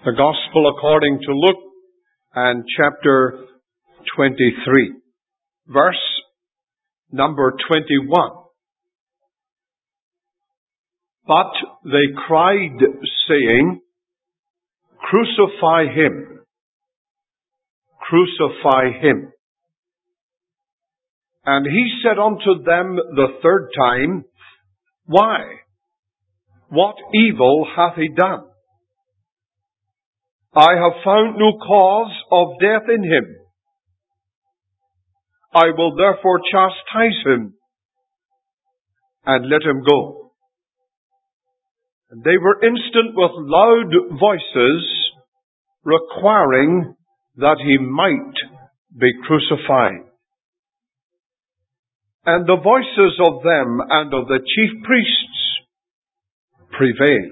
The Gospel according to Luke and chapter 23, verse number 21. But they cried, saying, Crucify him! Crucify him! And he said unto them the third time, Why? What evil hath he done? I have found no cause of death in him. I will therefore chastise him, and let him go. And they were instant with loud voices, requiring that he might be crucified. And the voices of them and of the chief priests prevailed.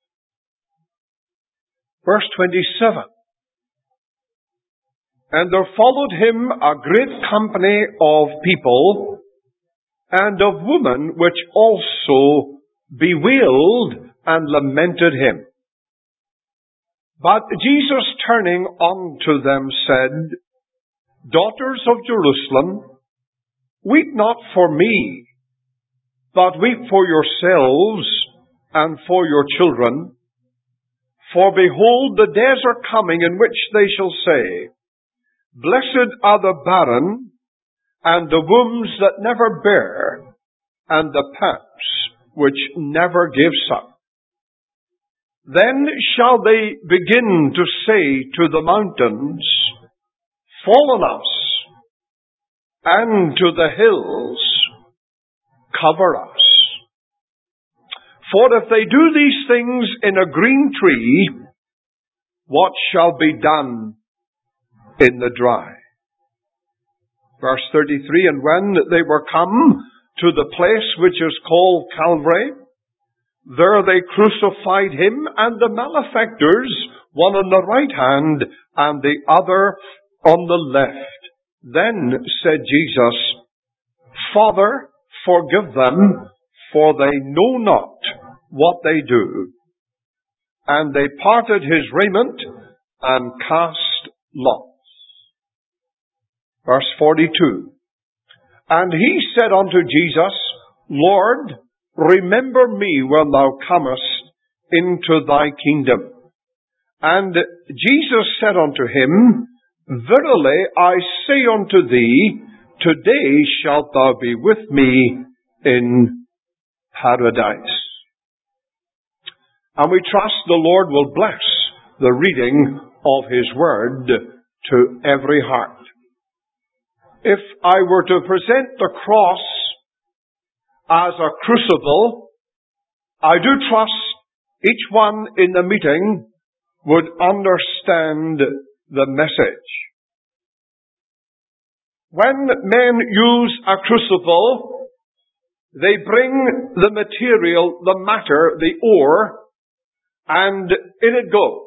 Verse 27. And there followed him a great company of people, and of women, which also bewailed and lamented him. But Jesus, turning unto them, said, Daughters of Jerusalem, weep not for me, but weep for yourselves and for your children. For behold, the days are coming in which they shall say, Blessed are the barren, and the wombs that never bare, and the paps which never gave suck. Then shall they begin to say to the mountains, Fall on us, and to the hills, cover us. For if they do these things in a green tree, what shall be done in the dry? Verse 33, And when they were come to the place which is called Calvary, there they crucified him and the malefactors, one on the right hand and the other on the left. Then said Jesus, Father, forgive them, for they know not what they do. And they parted his raiment and cast lots. Verse 42. And he said unto Jesus, Lord, remember me when thou comest into thy kingdom. And Jesus said unto him, Verily I say unto thee, today shalt thou be with me in paradise. And we trust the Lord will bless the reading of his word to every heart. If I were to present the cross as a crucible, I do trust each one in the meeting would understand the message. When men use a crucible, they bring the material, the matter, the ore, and in it goes.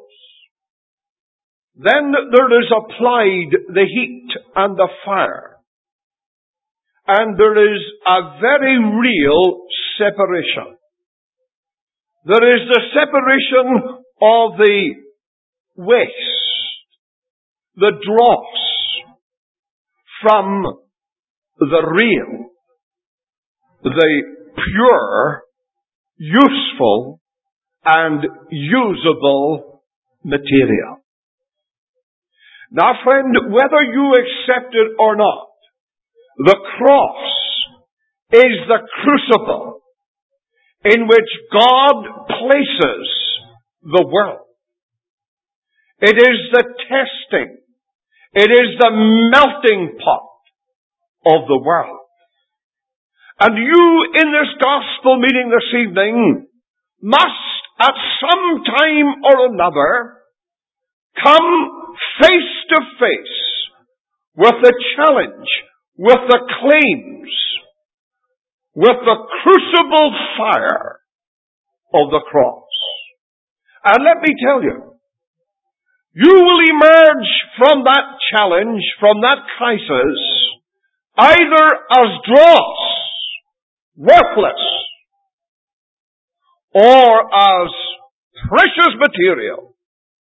Then there is applied the heat and the fire. And there is a very real separation. There is the separation of the waste, the dross, from the real, the pure, useful, and usable material. Now, friend, whether you accept it or not, the cross is the crucible in which God places the world. It is the testing. It is the melting pot of the world. And you in this gospel meeting this evening must at some time or another come face to face with the challenge, with the claims, with the crucible fire of the cross. And let me tell you, you will emerge from that challenge, from that crisis, either as dross, worthless, or as precious material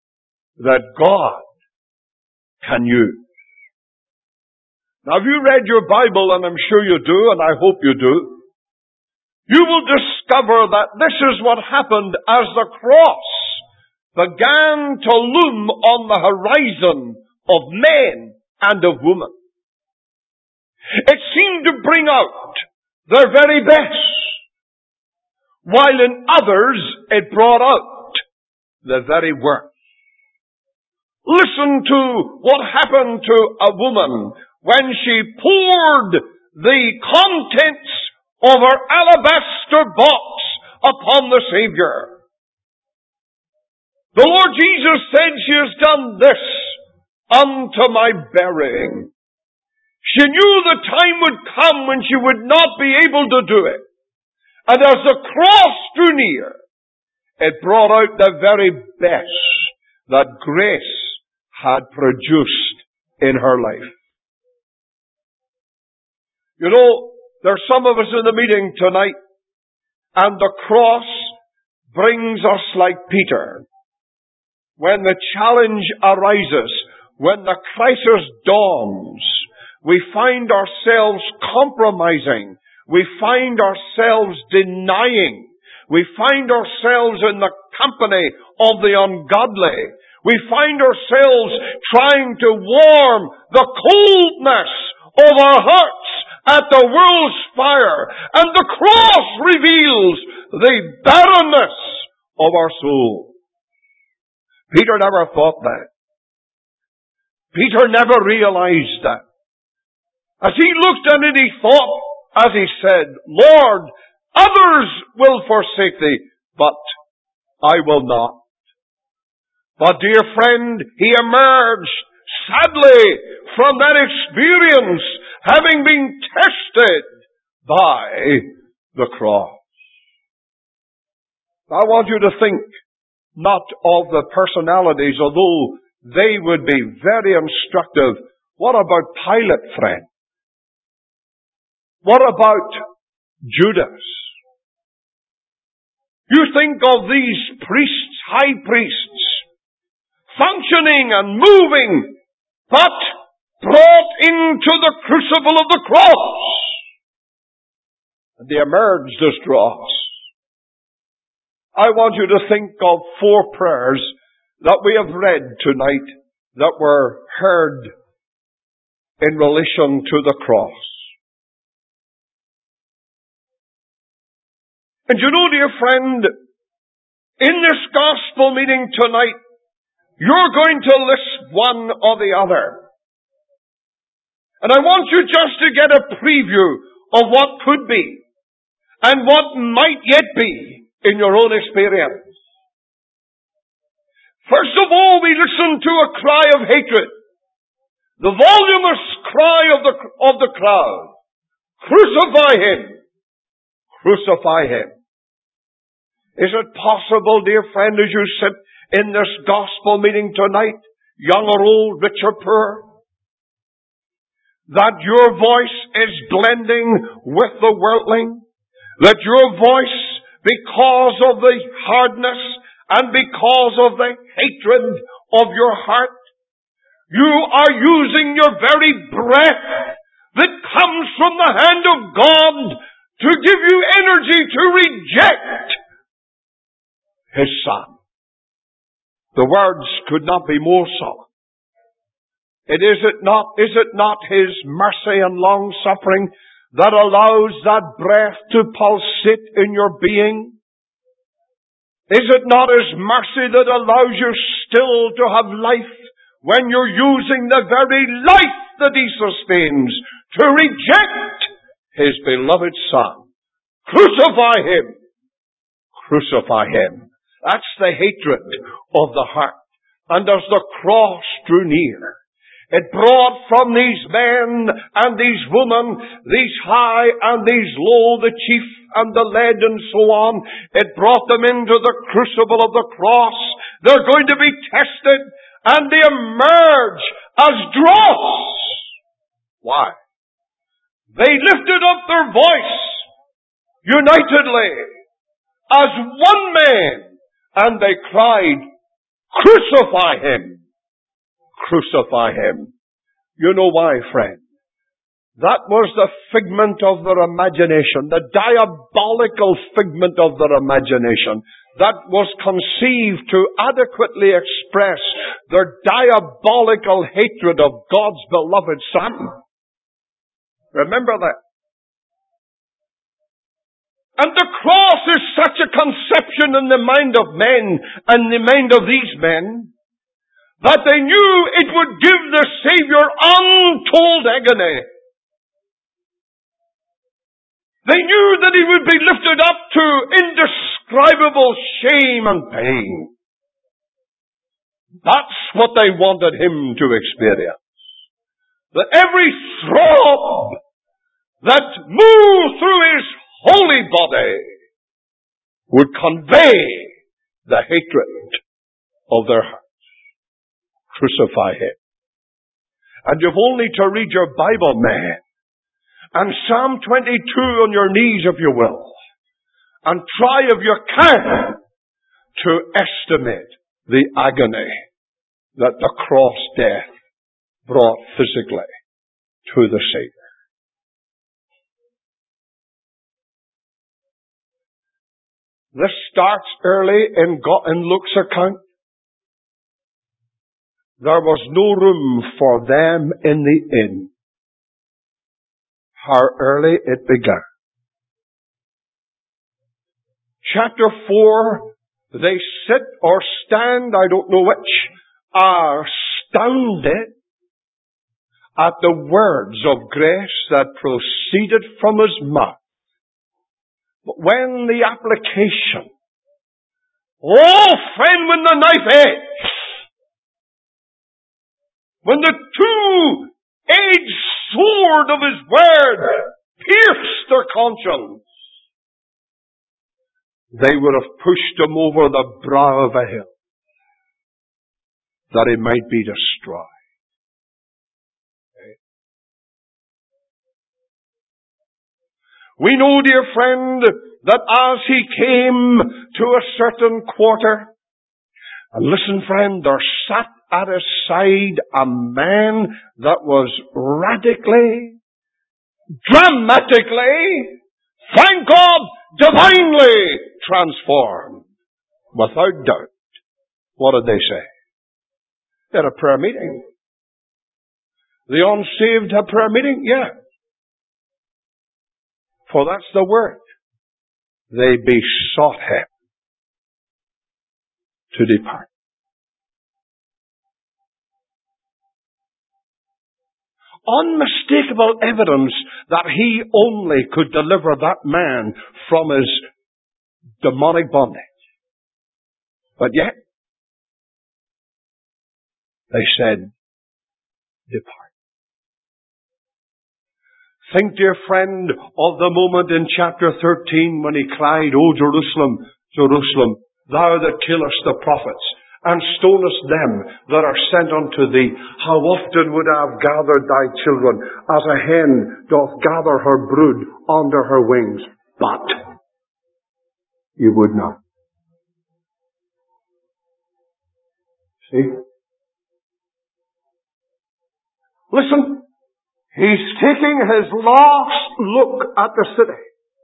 that God can use. Now, if you read your Bible, and I'm sure you do, and I hope you do, you will discover that this is what happened as the cross began to loom on the horizon of men and of women. It seemed to bring out their very best, while in others it brought out the very worst. Listen to what happened to a woman when she poured the contents of her alabaster box upon the Savior. The Lord Jesus said, "She has done this unto my burying." She knew the time would come when she would not be able to do it. And as the cross drew near, it brought out the very best that grace had produced in her life. You know, there's some of us in the meeting tonight, and the cross brings us like Peter. When the challenge arises, when the crisis dawns, we find ourselves compromising. We find ourselves denying. We find ourselves in the company of the ungodly. We find ourselves trying to warm the coldness of our hearts at the world's fire. And the cross reveals the barrenness of our soul. Peter never thought that. Peter never realized that. As he looked at it, he thought, as he said, "Lord, others will forsake thee, but I will not." But dear friend, he emerged sadly from that experience, having been tested by the cross. I want you to think not of the personalities, although they would be very instructive. What about Pilate, friend? What about Judas? You think of these priests, high priests, functioning and moving, but brought into the crucible of the cross. And they emerged as dross. I want you to think of 4 prayers that we have read tonight that were heard in relation to the cross. And you know, dear friend, in this gospel meeting tonight, you're going to list one or the other. And I want you just to get a preview of what could be and what might yet be in your own experience. First of all, we listen to a cry of hatred. The voluminous cry of the crowd. Crucify him! Crucify him! Is it possible, dear friend, as you sit in this gospel meeting tonight, young or old, rich or poor, that your voice is blending with the worldling? That your voice, because of the hardness and because of the hatred of your heart, you are using your very breath that comes from the hand of God to give you energy to reject His Son. The words could not be more solemn. Is it not His mercy and long suffering that allows that breath to pulsate in your being? Is it not His mercy that allows you still to have life when you're using the very life that He sustains to reject His beloved Son? Crucify Him! Crucify Him! That's the hatred of the heart. And as the cross drew near, it brought from these men and these women, these high and these low, the chief and the led and so on, it brought them into the crucible of the cross. They're going to be tested and they emerge as dross. Why? They lifted up their voice unitedly as one man and they cried, Crucify him! Crucify him! You know why, friend? That was the figment of their imagination, the diabolical figment of their imagination that was conceived to adequately express their diabolical hatred of God's beloved Son. Remember that. And the cross is such a conception in the mind of men and the mind of these men that they knew it would give the Savior untold agony. They knew that he would be lifted up to indescribable shame and pain. That's what they wanted him to experience. That every throb that moved through his holy body would convey the hatred of their hearts. Crucify him. And you've only to read your Bible, man, and Psalm 22 on your knees, if you will, and try if you can to estimate the agony that the cross death brought physically to the Savior. This starts early in Luke's account. There was no room for them in the inn. How early it began. Chapter 4, they sit or stand, I don't know which, are astounded at the words of grace that proceeded from his mouth. But when the application, oh friend, when the knife edge, when the two-edged sword of his word pierced their conscience, they would have pushed him over the brow of a hill that he might be destroyed. We know, dear friend, that as he came to a certain quarter, and listen, friend, there sat at his side a man that was radically, dramatically, thank God, divinely transformed. Without doubt. What did they say? They had a prayer meeting. The unsaved had prayer meeting? Yeah. For that's the word. They besought him to depart. Unmistakable evidence that he only could deliver that man from his demonic bondage. But yet, they said, depart. Think, dear friend, of the moment in chapter 13 when he cried, O Jerusalem, Jerusalem, thou that killest the prophets, and stonest them that are sent unto thee. How often would I have gathered thy children, as a hen doth gather her brood under her wings? But you would not. See? Listen. He's taking his last look at the city.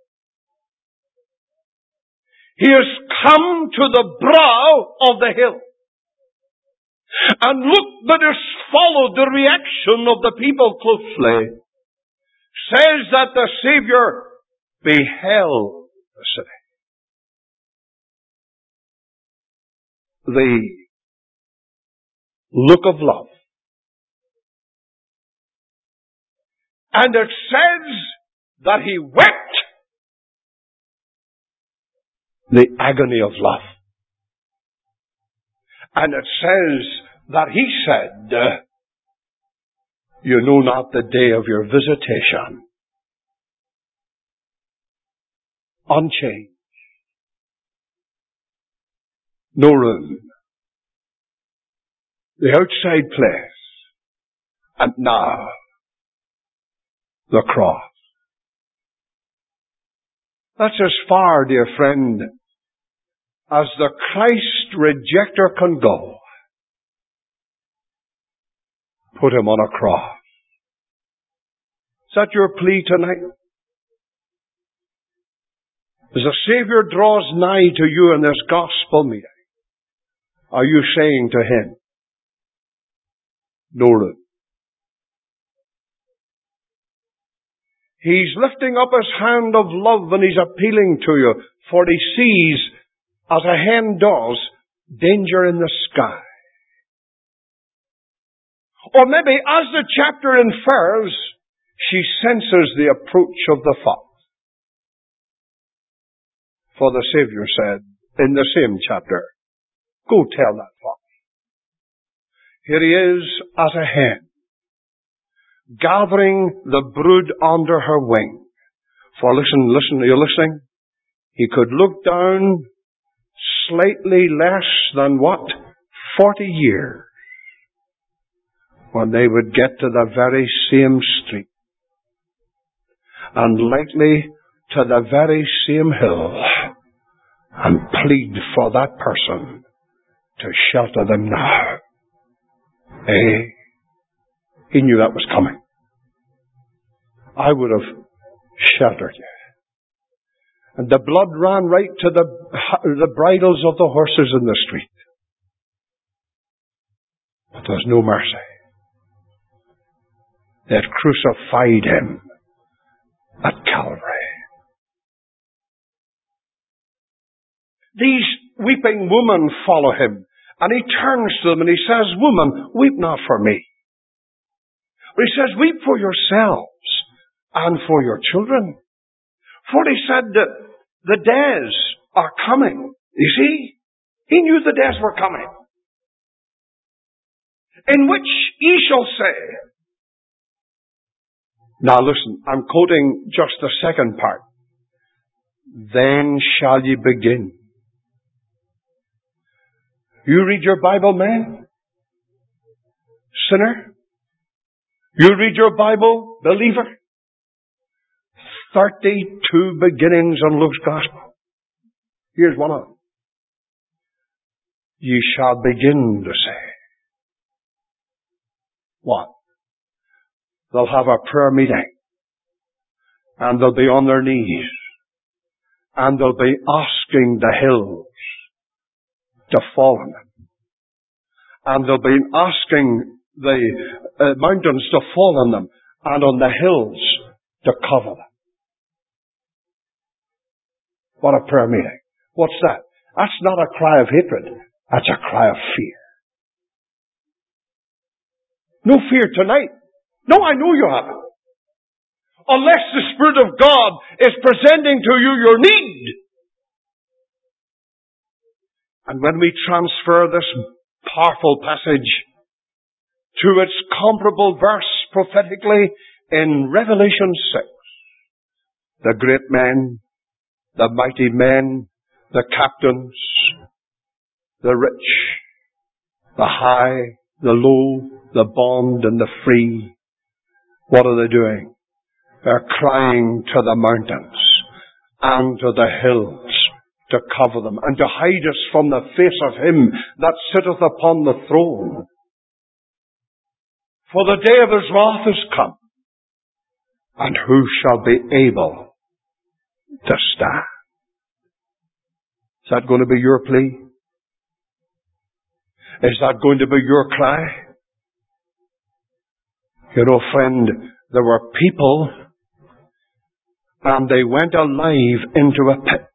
He has come to the brow of the hill. And look that has followed the reaction of the people closely. Says that the Savior beheld the city. The look of love. And it says that he wept the agony of love. And it says that he said, you know not the day of your visitation. Unchanged. No room. The outside place. And now, the cross. That's as far, dear friend, as the Christ rejecter can go put him on a cross. Is that your plea tonight? As the Savior draws nigh to you in this gospel meeting, are you saying to him, no room? He's lifting up his hand of love and he's appealing to you, for he sees, as a hen does, danger in the sky. Or maybe, as the chapter infers, she senses the approach of the fox. For the Savior said, in the same chapter, go tell that fox. Here he is as a hen, gathering the brood under her wing. For listen, are you listening? He could look down slightly less than what? 40 years. When they would get to the very same street. And likely to the very same hill. And plead for that person to shelter them now. He knew that was coming. I would have sheltered you. And the blood ran right to the bridles of the horses in the street. But there's no mercy. They had crucified him at Calvary. These weeping women follow him. And he turns to them and he says, woman, weep not for me. But he says, weep for yourselves and for your children. For he said that the days are coming. You see? He knew the days were coming. In which ye shall say. Now listen, I'm quoting just the second part. Then shall ye begin. You read your Bible, man? Sinner? You read your Bible, believer? 32 beginnings on Luke's Gospel. Here's one of them. Ye shall begin to say. What? They'll have a prayer meeting. And they'll be on their knees. And they'll be asking the hills to fall on them. And they'll be asking the mountains to fall on them. And on the hills to cover them. What a prayer meeting. What's that? That's not a cry of hatred. That's a cry of fear. No fear tonight. No, I know you haven't. Unless the Spirit of God is presenting to you your need. And when we transfer this powerful passage to its comparable verse prophetically in Revelation 6, the great men, the mighty men, the captains, the rich, the high, the low, the bond and the free, what are they doing? They're crying to the mountains and to the hills to cover them and to hide us from the face of him that sitteth upon the throne. For the day of his wrath is come, and who shall be able to stand? Is that going to be your plea? Is that going to be your cry? You know, friend, there were people and they went alive into a pit.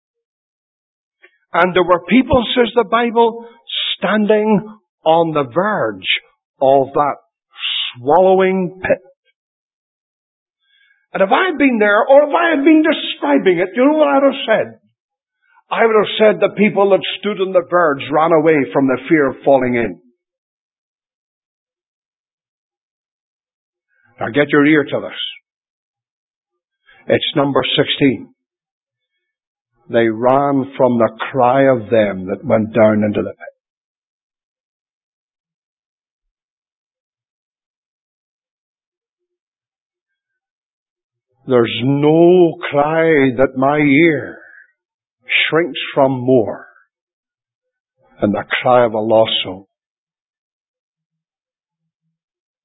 And there were people, says the Bible, standing on the verge of that swallowing pit. And if I had been there, or if I had been describing it, you know what I would have said? I would have said the people that stood on the verge ran away from the fear of falling in. Now get your ear to this. It's number 16. They ran from the cry of them that went down into the pit. There's no cry that my ear shrinks from more than the cry of a lost soul.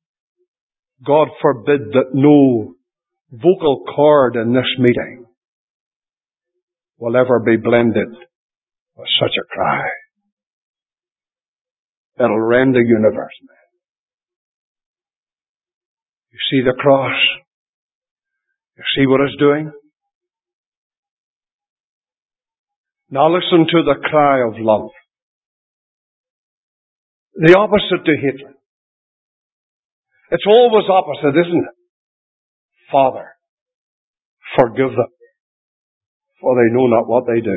God forbid that no vocal cord in this meeting will ever be blended with such a cry. It'll rend the universe, man. You see the cross? You see what it's doing? Now listen to the cry of love. The opposite to hatred. It's always opposite, isn't it? Father, forgive them, for they know not what they do.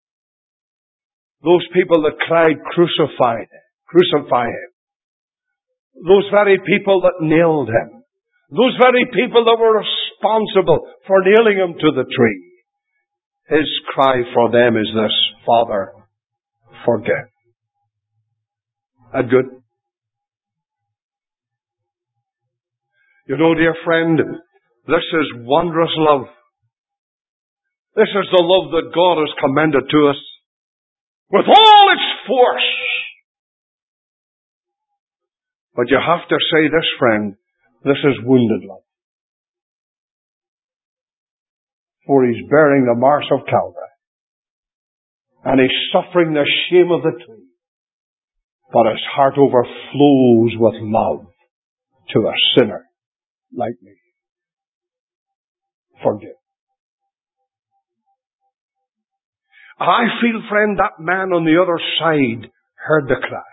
Those people that cried, crucify him. Those very people that nailed him. Those very people that were responsible for nailing him to the tree. His cry for them is this: Father, forgive. That good? You know, dear friend, this is wondrous love. This is the love that God has commended to us with all its force. But you have to say this, friend, this is wounded love. For he's bearing the marks of Calvary. And he's suffering the shame of the tree. But his heart overflows with love to a sinner like me. Forgive. I feel, friend, that man on the other side heard the cry.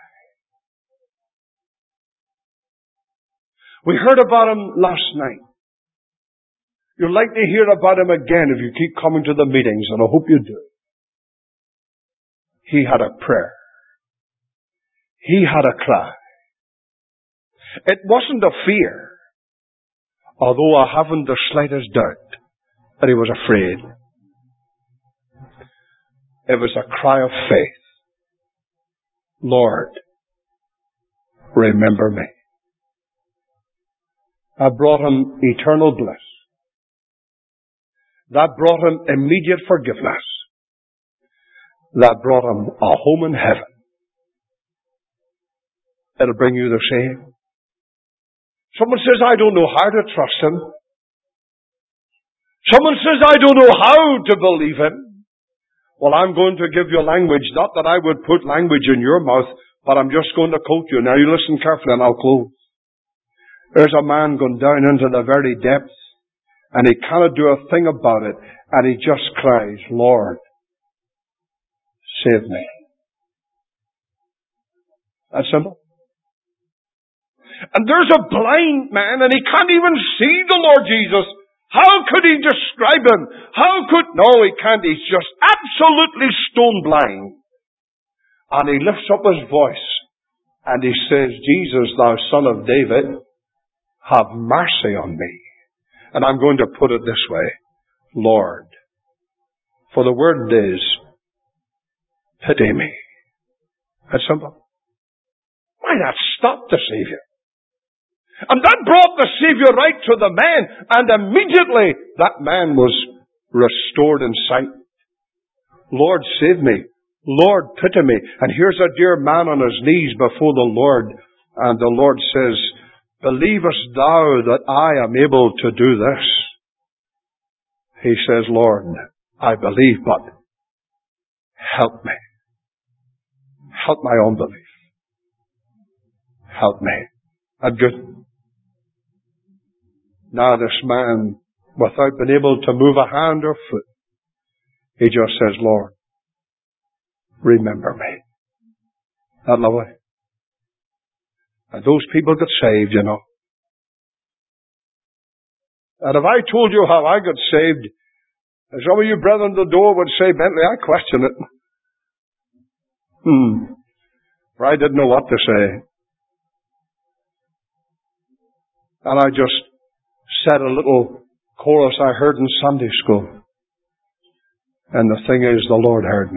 We heard about him last night. You'd like to hear about him again if you keep coming to the meetings, and I hope you do. He had a prayer. He had a cry. It wasn't a fear, although I haven't the slightest doubt that he was afraid. It was a cry of faith. Lord, remember me. That brought him eternal bliss. That brought him immediate forgiveness. That brought him a home in heaven. It'll bring you the same. Someone says, I don't know how to trust him. Someone says, I don't know how to believe him. Well, I'm going to give you language. Not that I would put language in your mouth, but I'm just going to quote you. Now you listen carefully and I'll close. There's a man going down into the very depths, and he cannot do a thing about it, and he just cries, Lord, save me. That's simple. And there's a blind man, and he can't even see the Lord Jesus. How could he describe him? No, he can't. He's just absolutely stone blind. And he lifts up his voice, and he says, Jesus, thou son of David, have mercy on me. And I'm going to put it this way, Lord, for the word is, pity me. That's simple. Why not stop the Savior? And that brought the Savior right to the man, and immediately that man was restored in sight. Lord, save me. Lord, pity me. And here's a dear man on his knees before the Lord, and the Lord says, believest thou that I am able to do this? He says, Lord, I believe, but help me. Help my unbelief. Help me. That good? Now this man, without being able to move a hand or foot, he just says, Lord, remember me. That lovely? And those people got saved, you know. And if I told you how I got saved, some of you brethren at the door would say, Bentley, I question it. For I didn't know what to say. And I just said a little chorus I heard in Sunday school. And the thing is, the Lord heard me.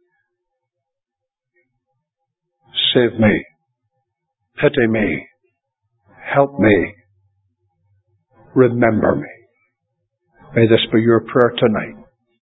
Save me. Pity me. Help me. Remember me. May this be your prayer tonight.